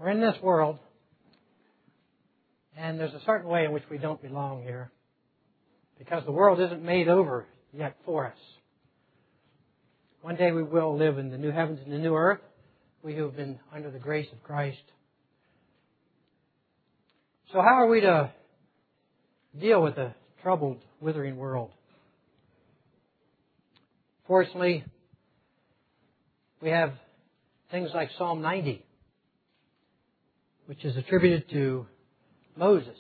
We're in this world, and there's a certain way in which we don't belong here, because the world isn't made over yet for us. One day we will live in the new heavens and the new earth, we who have been under the grace of Christ. So how are we to deal with a troubled, withering world? Fortunately, we have things like Psalm 90, which is attributed to Moses.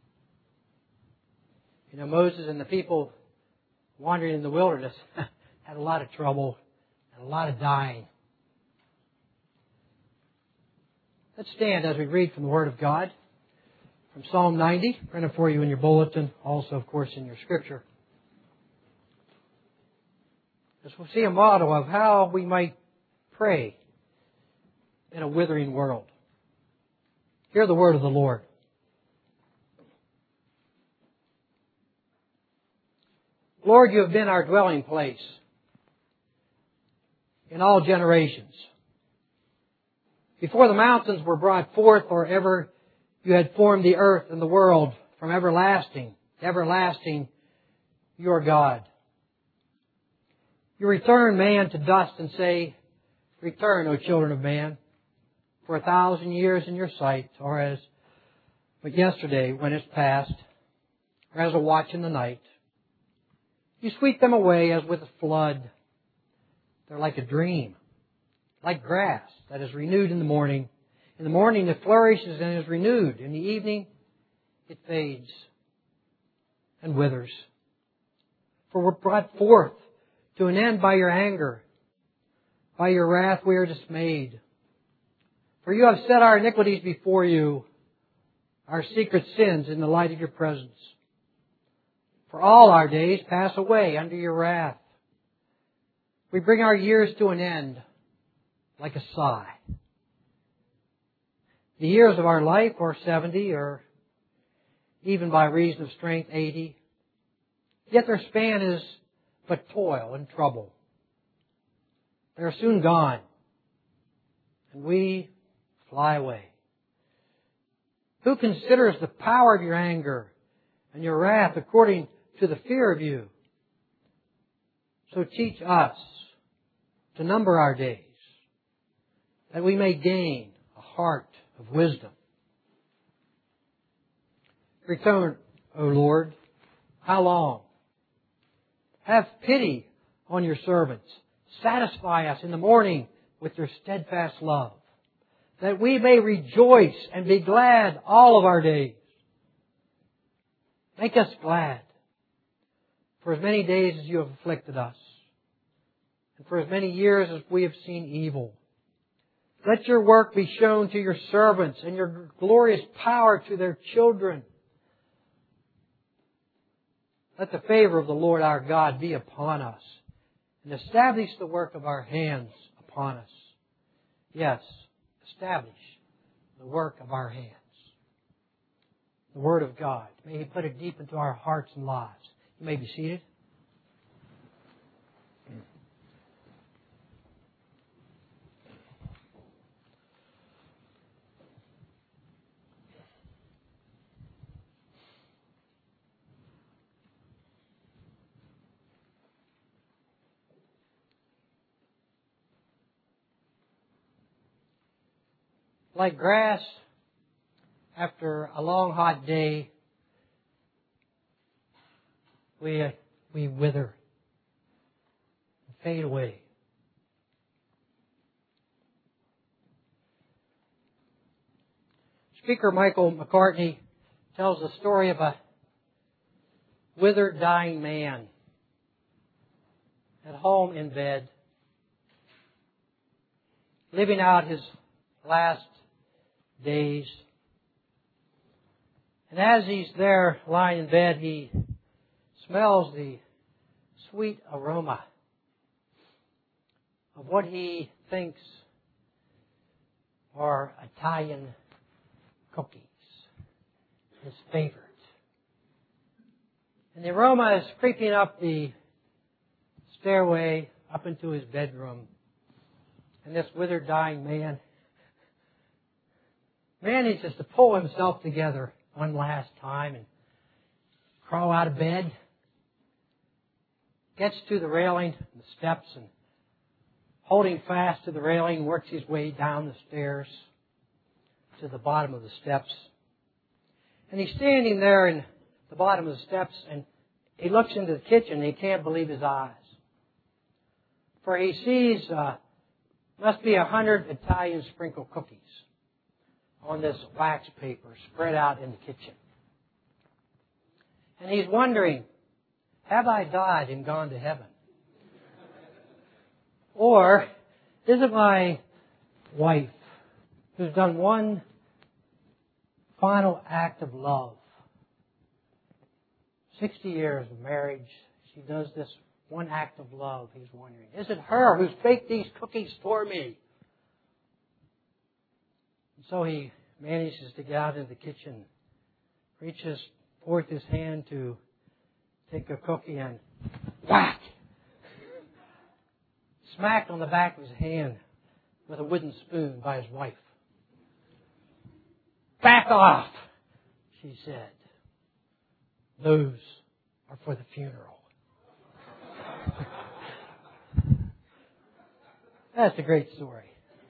You know, Moses and the people wandering in the wilderness had a lot of trouble and a lot of dying. Let's stand as we read from the Word of God, from Psalm 90, printed for you in your bulletin, also, of course, in your Scripture. As we'll see a model of how we might pray in a withering world. Hear the word of the Lord. Lord, you have been our dwelling place in all generations. Before the mountains were brought forth, or ever you had formed the earth and the world, from everlasting to everlasting, you are God. You return man to dust and say, return, O children of man, for 1,000 years in your sight, or as but yesterday when it's past, or as a watch in the night. You sweep them away as with a flood. They're like a dream, like grass that is renewed in the morning. In the morning it flourishes and is renewed. In the evening it fades and withers. For we're brought forth to an end by your anger. By your wrath we are dismayed. For you have set our iniquities before you, our secret sins in the light of your presence. For all our days pass away under your wrath. We bring our years to an end like a sigh. The years of our life are 70, or even by reason of strength 80. Yet their span is but toil and trouble. They are soon gone, and we fly away. Who considers the power of your anger and your wrath according to the fear of you? So teach us to number our days, that we may gain a heart of wisdom. Return, O Lord, how long? Have pity on your servants. Satisfy us in the morning with your steadfast love, that we may rejoice and be glad all of our days. Make us glad for as many days as you have afflicted us, and for as many years as we have seen evil. Let your work be shown to your servants, and your glorious power to their children. Let the favor of the Lord our God be upon us, and establish the work of our hands upon us. Yes, establish the work of our hands. The Word of God. May He put it deep into our hearts and lives. You may be seated. Like grass after a long hot day, we wither and fade away. Speaker Michael McCartney tells the story of a withered, dying man at home in bed, living out his last days. And as he's there lying in bed, he smells the sweet aroma of what he thinks are Italian cookies, his favorite. And the aroma is creeping up the stairway up into his bedroom. And this withered, dying man manages to pull himself together one last time and crawl out of bed. Gets to the railing, the steps, and holding fast to the railing, works his way down the stairs to the bottom of the steps. And he's standing there in the bottom of the steps, and he looks into the kitchen, and he can't believe his eyes. For he sees, must be 100 Italian sprinkle cookies on this wax paper spread out in the kitchen. And he's wondering, have I died and gone to heaven? Or is it my wife who's done one final act of love? 60 years of marriage, she does this one act of love, he's wondering. Is it her who's baked these cookies for me? And so he manages to get out into the kitchen, reaches forth his hand to take a cookie and whack! Smacked on the back of his hand with a wooden spoon by his wife. Back off, she said. Those are for the funeral. That's a great story.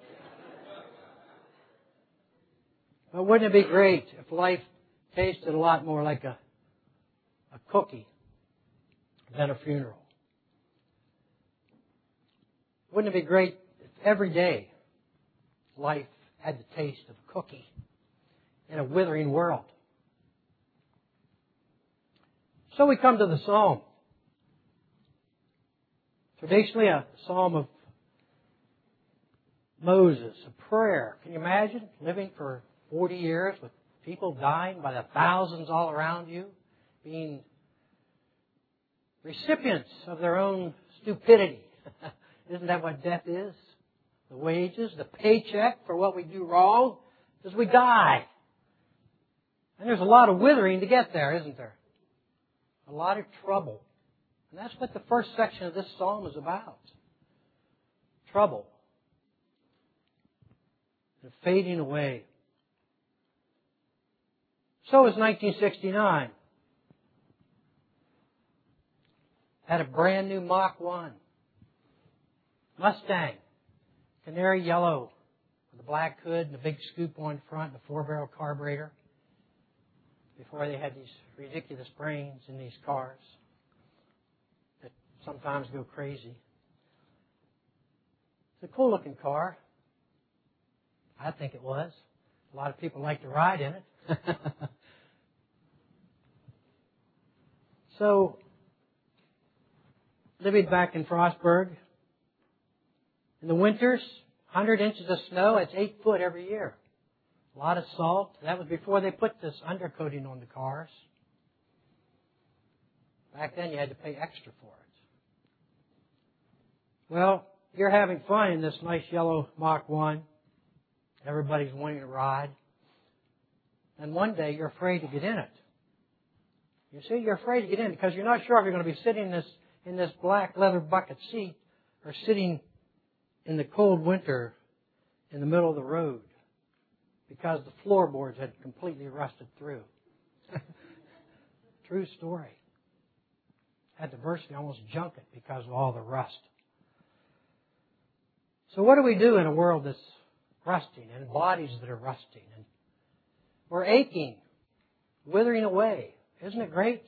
But wouldn't it be great if life tasted a lot more like a cookie than a funeral? Wouldn't it be great if every day life had the taste of a cookie in a withering world? So we come to the psalm. Traditionally a psalm of Moses, a prayer. Can you imagine living for 40 years with people dying by the thousands all around you, being recipients of their own stupidity? Isn't that what death is? The wages, the paycheck for what we do wrong is we die. And there's a lot of withering to get there, isn't there? A lot of trouble. And that's what the first section of this psalm is about. Trouble. And fading away. So is 1969. Had a brand new Mach 1. Mustang. Canary yellow. With a black hood and a big scoop on front and a 4-barrel carburetor. Before they had these ridiculous brains in these cars that sometimes go crazy. It's a cool looking car. I think it was. A lot of people like to ride in it. So, living back in Frostburg, in the winters, 100 inches of snow, it's 8 foot every year. A lot of salt. That was before they put this undercoating on the cars. Back then you had to pay extra for it. Well, you're having fun in this nice yellow Mach 1. Everybody's wanting to ride. And one day you're afraid to get in it. You see, you're afraid to get in because you're not sure if you're going to be sitting in this black leather bucket seat or sitting in the cold winter in the middle of the road because the floorboards had completely rusted through. True story. Had diversity almost junk it because of all the rust. So what do we do in a world that's rusting and bodies that are rusting? And we're aching, withering away. Isn't it great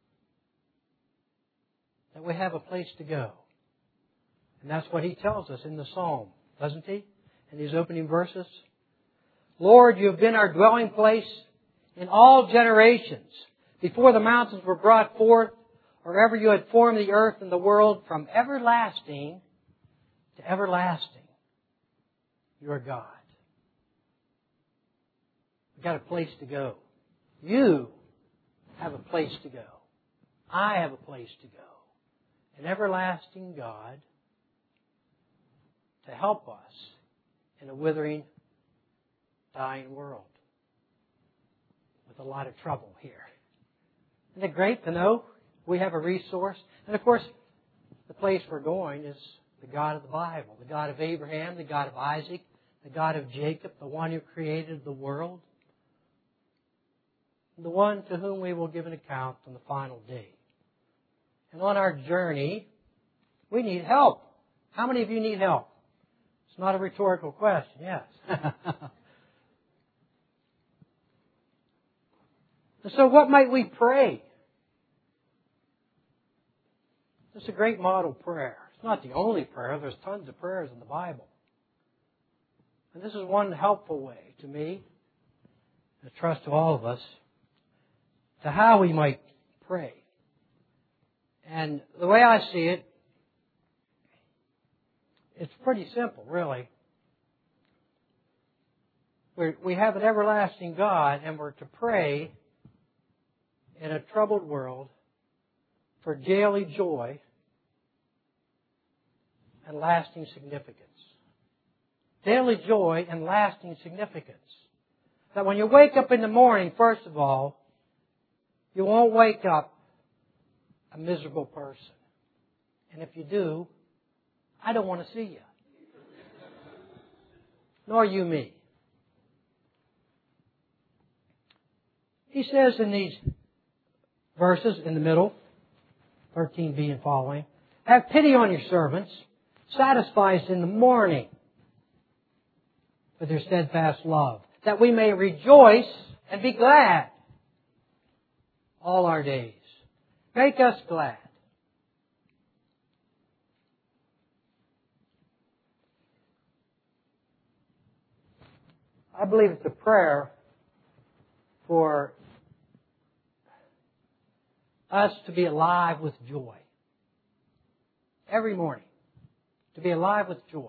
that we have a place to go? And that's what he tells us in the psalm, doesn't he? In these opening verses. Lord, you have been our dwelling place in all generations. Before the mountains were brought forth, or ever you had formed the earth and the world, from everlasting to everlasting, you are God. We've got a place to go. You have a place to go. I have a place to go. An everlasting God to help us in a withering, dying world with a lot of trouble here. Isn't it great to know we have a resource? And of course, the place we're going is the God of the Bible, the God of Abraham, the God of Isaac, the God of Jacob, the one who created the world, the one to whom we will give an account on the final day. And on our journey, we need help. How many of you need help? It's not a rhetorical question, yes. So what might we pray? This is a great model prayer. It's not the only prayer. There's tons of prayers in the Bible. And this is one helpful way to me, and I trust to all of us, to how we might pray. And the way I see it, it's pretty simple, really. We have an everlasting God, and we're to pray in a troubled world for daily joy and lasting significance. Daily joy and lasting significance. That when you wake up in the morning, first of all, you won't wake up a miserable person. And if you do, I don't want to see you. Nor you me. He says in these verses in the middle, 13b and following, have pity on your servants, satisfy us in the morning with your steadfast love, that we may rejoice and be glad all our days. Make us glad. I believe it's a prayer for us to be alive with joy. Every morning. To be alive with joy.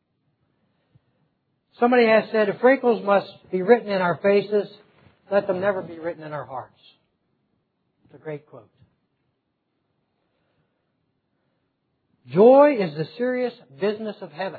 Somebody has said, if wrinkles must be written in our faces, let them never be written in our hearts. It's a great quote. Joy is the serious business of heaven.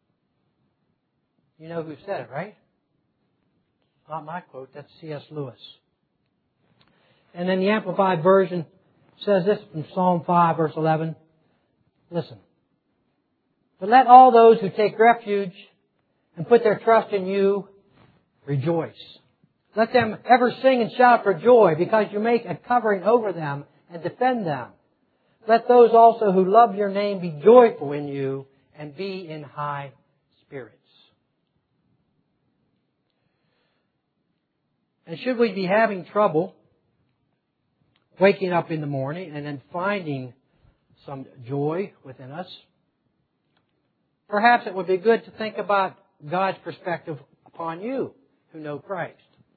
You know who said it, right? Not my quote, that's C.S. Lewis. And then the Amplified Version says this from Psalm 5, verse 11. Listen. But let all those who take refuge and put their trust in you rejoice. Let them ever sing and shout for joy because you make a covering over them and defend them. Let those also who love your name be joyful in you and be in high spirits. And should we be having trouble waking up in the morning and then finding some joy within us, perhaps it would be good to think about God's perspective upon you who know Christ.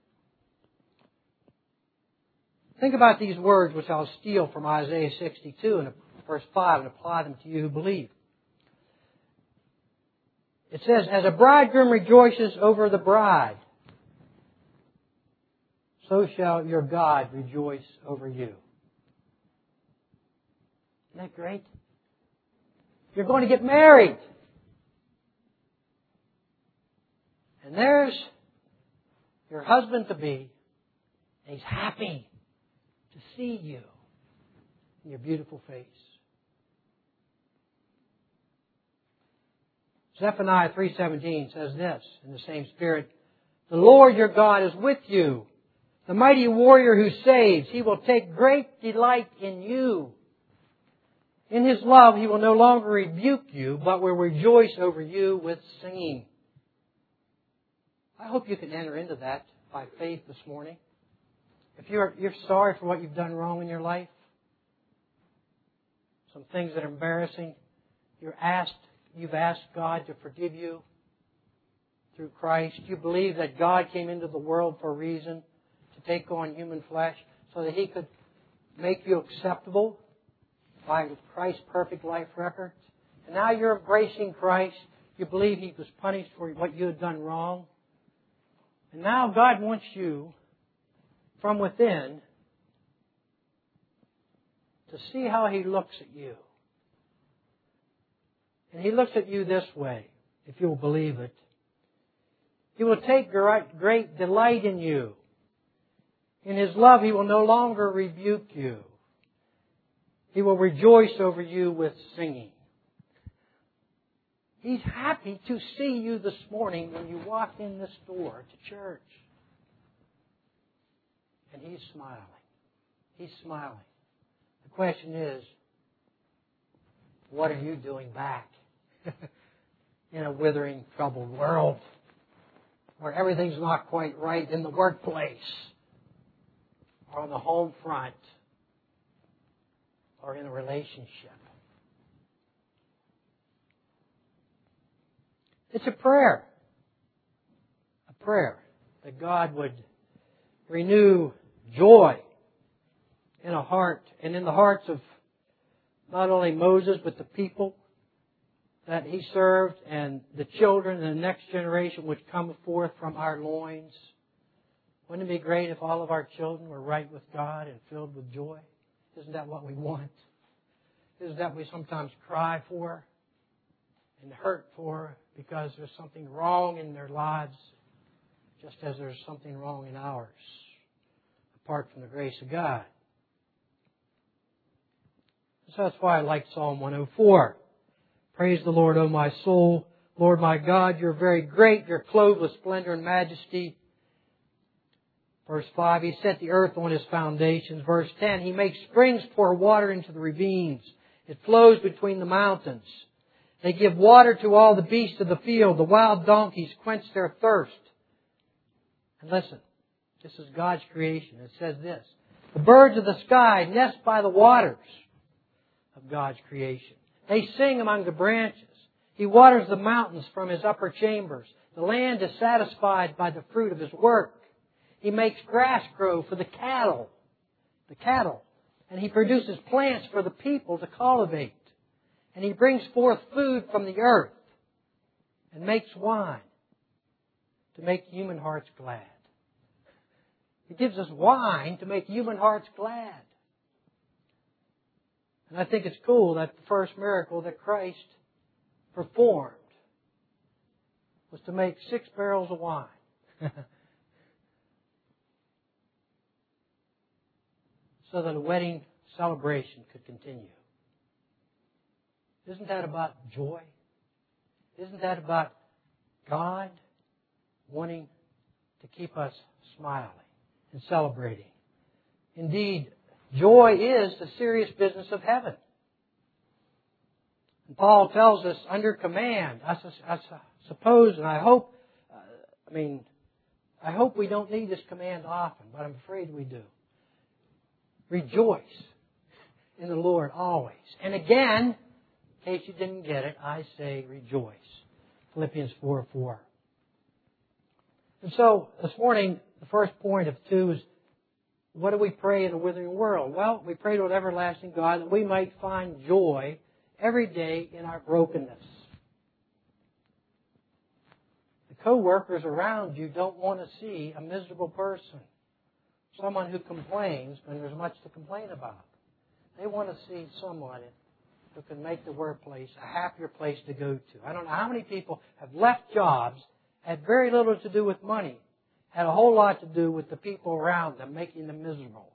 Think about these words which I'll steal from Isaiah 62 and verse 5 and apply them to you who believe. It says, as a bridegroom rejoices over the bride, so shall your God rejoice over you. Isn't that great? You're going to get married. And there's your husband-to-be, and he's happy to see you in your beautiful face. Zephaniah 3:17 says this in the same spirit, the Lord your God is with you, the mighty warrior who saves. He will take great delight in you. In His love, He will no longer rebuke you, but will rejoice over you with singing. I hope you can enter into that by faith this morning. If you're sorry for what you've done wrong in your life, some things that are embarrassing, you've asked God to forgive you through Christ. You believe that God came into the world for a reason, to take on human flesh, so that He could make you acceptable by Christ's perfect life record. And now you're embracing Christ. You believe He was punished for what you had done wrong. And now God wants you, from within, to see how He looks at you. And He looks at you this way, if you'll believe it. He will take great delight in you. In His love, He will no longer rebuke you. He will rejoice over you with singing. He's happy to see you this morning when you walk in this door to church. And He's smiling. He's smiling. The question is, what are you doing back in a withering, troubled world where everything's not quite right in the workplace or on the home front or in a relationship? It's a prayer that God would renew joy in a heart and in the hearts of not only Moses, but the people that he served and the children and the next generation which come forth from our loins. Wouldn't it be great if all of our children were right with God and filled with joy? Isn't that what we want? Isn't that what we sometimes cry for and hurt for because there's something wrong in their lives, just as there's something wrong in ours, apart from the grace of God? So that's why I like Psalm 104. Praise the Lord, O my soul. Lord my God, You're very great. You're clothed with splendor and majesty. Verse 5, He set the earth on His foundations. Verse 10, He makes springs pour water into the ravines. It flows between the mountains. They give water to all the beasts of the field. The wild donkeys quench their thirst. And listen, this is God's creation. It says this: the birds of the sky nest by the waters of God's creation. They sing among the branches. He waters the mountains from His upper chambers. The land is satisfied by the fruit of His work. He makes grass grow for the cattle. And He produces plants for the people to cultivate. And He brings forth food from the earth and makes wine to make human hearts glad. He gives us wine to make human hearts glad. And I think it's cool that the first miracle that Christ performed was to make 6 barrels of wine. So that a wedding celebration could continue. Isn't that about joy? Isn't that about God wanting to keep us smiling and celebrating? Indeed, joy is the serious business of heaven. And Paul tells us under command, I suppose and I hope, I hope we don't need this command often, but I'm afraid we do. Rejoice in the Lord always. And again, in case you didn't get it, I say rejoice. Philippians 4:4. And so, this morning, the first point of 2 is, what do we pray in a withering world? Well, we pray to an everlasting God that we might find joy every day in our brokenness. The co-workers around you don't want to see a miserable person. Someone who complains when there's much to complain about. They want to see someone who can make the workplace a happier place to go to. I don't know how many people have left jobs, had very little to do with money, had a whole lot to do with the people around them, making them miserable.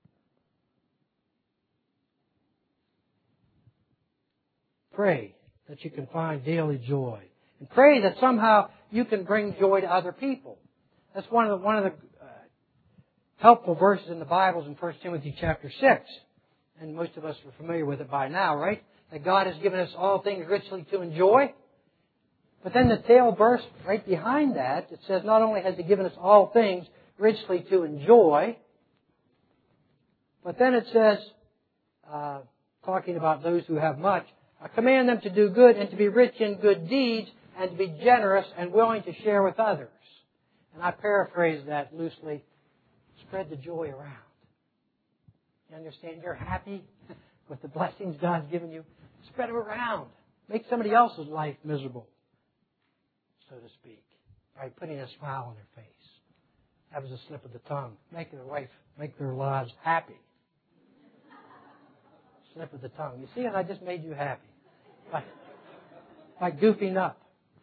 Pray that you can find daily joy. And pray that somehow you can bring joy to other people. That's one of the helpful verses in the Bible is in 1 Timothy chapter 6. And most of us are familiar with it by now, right? That God has given us all things richly to enjoy. But then the tail verse right behind that, it says not only has He given us all things richly to enjoy, but then it says, talking about those who have much, command them to do good and to be rich in good deeds and to be generous and willing to share with others. And I paraphrase that loosely. Spread the joy around. You understand? You're happy with the blessings God's given you. Spread them around. Make somebody else's life miserable, so to speak, by putting a smile on their face. That was a slip of the tongue. Make their lives happy. Slip of the tongue. You see, and I just made you happy by goofing up.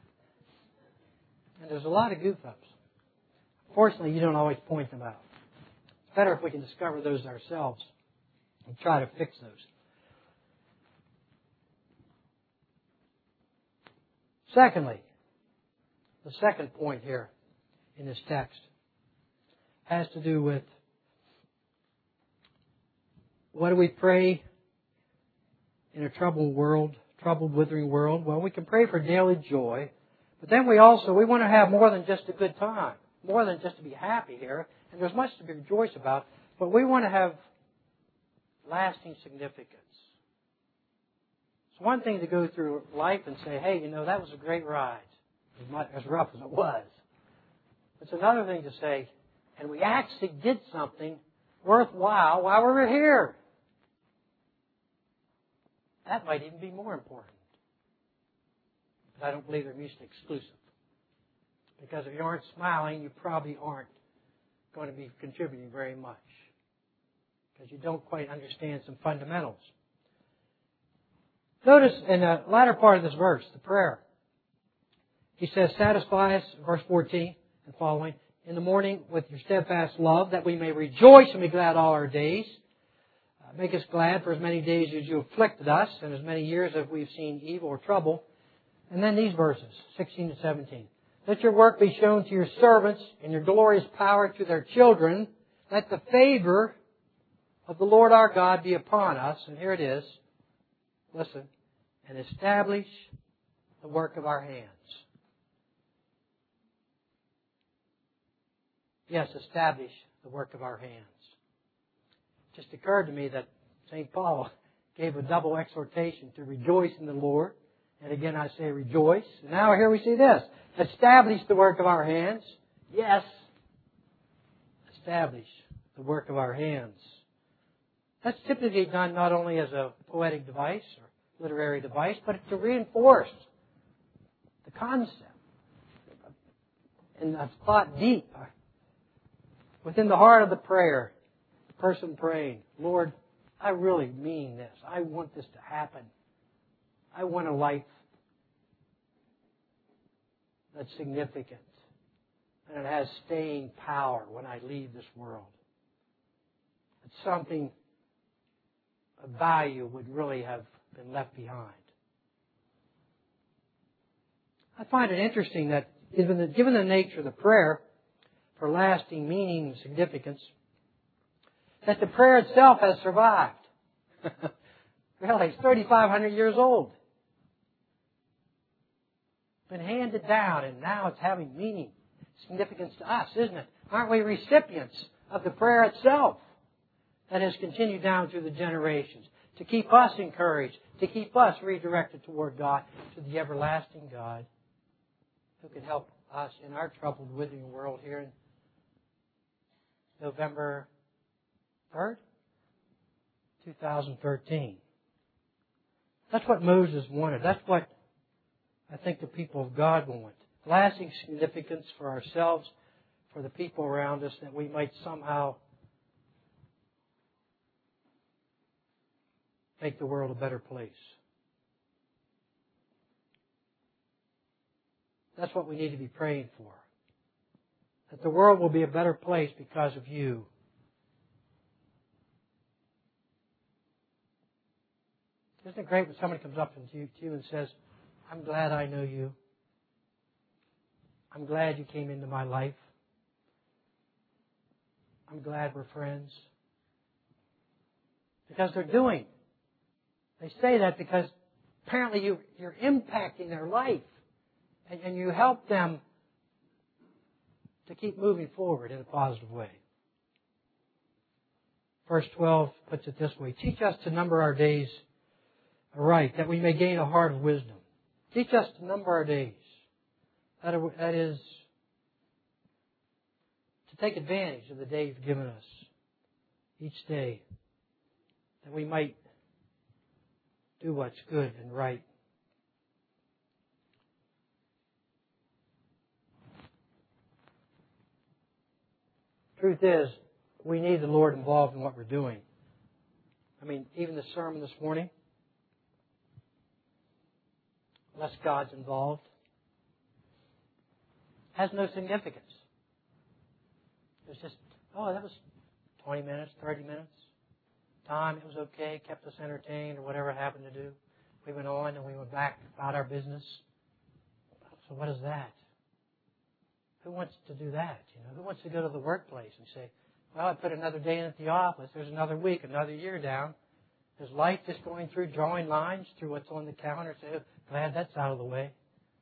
And there's a lot of goof-ups. Fortunately, you don't always point them out. It's better if we can discover those ourselves and try to fix those. Secondly, the second point here in this text has to do with what do we pray in a troubled world, troubled, withering world? Well, we can pray for daily joy, but then we want to have more than just a good time, more than just to be happy here, and there's much to be rejoiced about, but we want to have lasting significance. It's one thing to go through life and say, hey, that was a great ride, as rough as it was. It's another thing to say, and we actually did something worthwhile while we were here. That might even be more important. But I don't believe they're mutually exclusive. Because if you aren't smiling, you probably aren't going to be contributing very much. Because you don't quite understand some fundamentals. Notice in the latter part of this verse, the prayer. He says, satisfy us, verse 14 and following, in the morning with your steadfast love, that we may rejoice and be glad all our days. Make us glad for as many days as you afflicted us, and as many years as we've seen evil or trouble. And then these verses, 16 and 17. Let your work be shown to your servants, and your glorious power to their children. Let the favor of the Lord our God be upon us. And here it is. Listen. And establish the work of our hands. Yes, establish the work of our hands. It just occurred to me that St. Paul gave a double exhortation to rejoice in the Lord. And again, I say rejoice. And now here we see this. Establish the work of our hands. Yes. Establish the work of our hands. That's typically done not only as a poetic device or literary device, but to reinforce the concept. And I've thought deep within the heart of the prayer. Person praying, Lord, I really mean this. I want this to happen. I want a life that's significant and it has staying power when I leave this world. It's something of value would really have been left behind. I find it interesting that given the nature of the prayer for lasting meaning and significance, that the prayer itself has survived. Really, it's 3,500 years old. Been handed down, and now it's having meaning, significance to us, isn't it? Aren't we recipients of the prayer itself that has continued down through the generations to keep us encouraged, to keep us redirected toward God, to the everlasting God who can help us in our troubled, withering world here in November 3rd, 2013. That's what Moses wanted. That's what I think the people of God want. Lasting significance for ourselves, for the people around us, that we might somehow make the world a better place. That's what we need to be praying for. That the world will be a better place because of you. Isn't it great when somebody comes up to you and says, I'm glad I know you. I'm glad you came into my life. I'm glad we're friends. Because they're doing. They say that because apparently you're impacting their life. And you help them to keep moving forward in a positive way. Verse 12 puts it this way. Teach us to number our days aright, that we may gain a heart of wisdom. Teach us to number our days. That is, to take advantage of the day you've given us each day, that we might do what's good and right. Truth is, we need the Lord involved in what we're doing. I mean, even the sermon this morning, unless God's involved, has no significance. It's just, that was 20 minutes, 30 minutes. Time, it was okay, kept us entertained or whatever it happened to do. We went on and we went back about our business. So what is that? Who wants to do that? Who wants to go to the workplace and say, well, I put another day in at the office. There's another week, another year down. Is life just going through drawing lines through what's on the calendar? Say, oh, glad that's out of the way.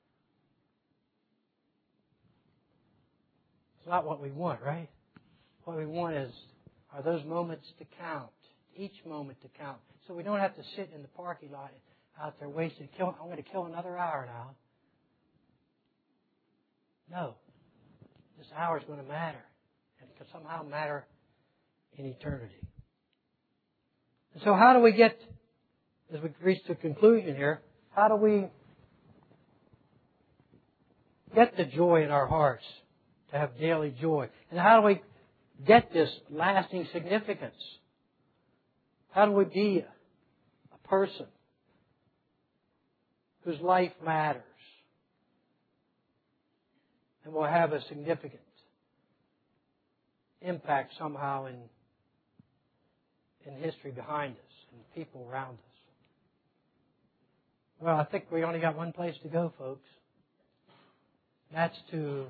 It's not what we want, right? What we want are those moments to count. Each moment to count. So we don't have to sit in the parking lot out there wasting. I'm going to kill another hour now. No. This hour is going to matter. And it can somehow matter in eternity. And so how do we get, as we reach the conclusion here, how do we get the joy in our hearts to have daily joy? And how do we get this lasting significance? How do we be a person whose life matters and will have a significant impact somehow in history behind us and the people around us? Well, I think we only got one place to go, folks. That's to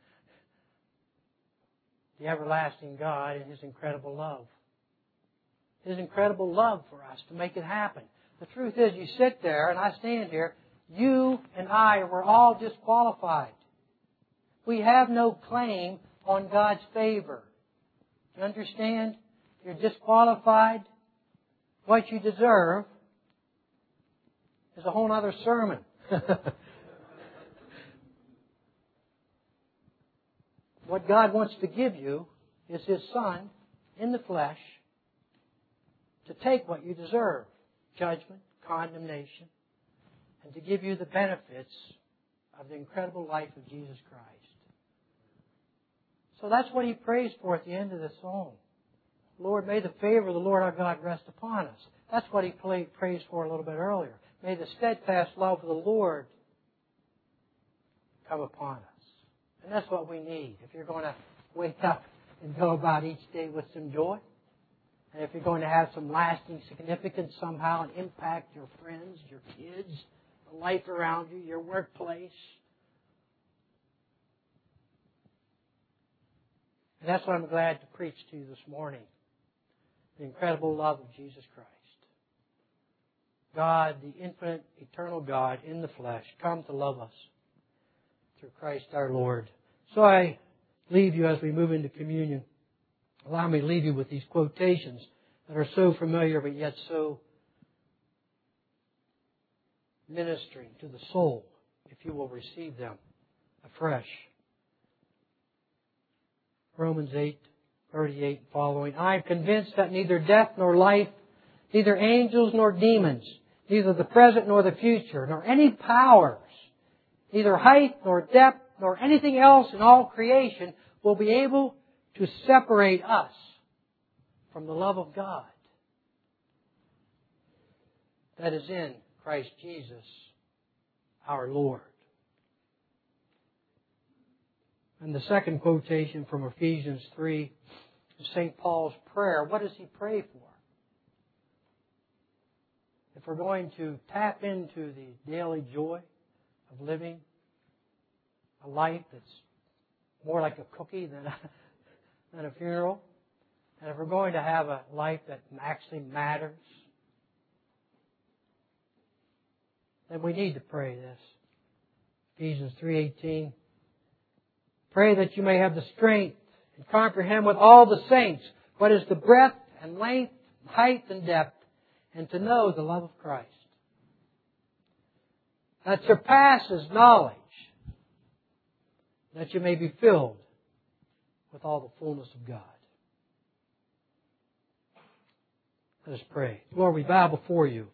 the everlasting God and His incredible love. His incredible love for us to make it happen. The truth is, you sit there and I stand here, you and I were all disqualified. We have no claim on God's favor. You understand? You're disqualified. What you deserve is a whole other sermon. What God wants to give you is His Son in the flesh to take what you deserve, judgment, condemnation, and to give you the benefits of the incredible life of Jesus Christ. So that's what he prays for at the end of the psalm. Lord, may the favor of the Lord our God rest upon us. That's what he prays for a little bit earlier. May the steadfast love of the Lord come upon us. And that's what we need. If you're going to wake up and go about each day with some joy, and if you're going to have some lasting significance somehow and impact your friends, your kids, the life around you, your workplace. And that's what I'm glad to preach to you this morning. The incredible love of Jesus Christ. God, the infinite, eternal God in the flesh, come to love us through Christ our Lord. So I leave you as we move into communion. Allow me to leave you with these quotations that are so familiar but yet so ministering to the soul if you will receive them afresh. Romans 8:38 following. I am convinced that neither death nor life, neither angels nor demons, neither the present nor the future, nor any powers, neither height nor depth nor anything else in all creation will be able to separate us from the love of God that is in Christ Jesus our Lord. And the second quotation from Ephesians 3 is St. Paul's prayer. What does he pray for? If we're going to tap into the daily joy of living a life that's more like a cookie than a funeral, and if we're going to have a life that actually matters, then we need to pray this. Ephesians 3:18. Pray that you may have the strength and comprehend with all the saints what is the breadth and length, height and depth, and to know the love of Christ that surpasses knowledge, that you may be filled with all the fullness of God. Let us pray. Lord, we bow before you.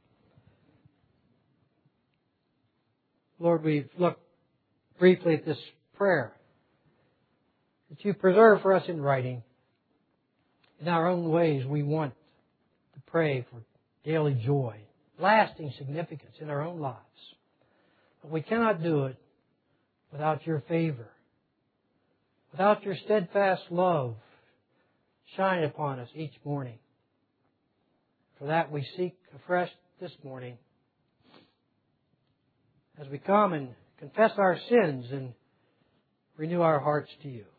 Lord, we've looked briefly at this prayer that you preserve for us in writing. In our own ways, we want to pray for daily joy, lasting significance in our own lives. But we cannot do it without your favor, without your steadfast love shining upon us each morning. For that we seek afresh this morning as we come and confess our sins, and renew our hearts to You.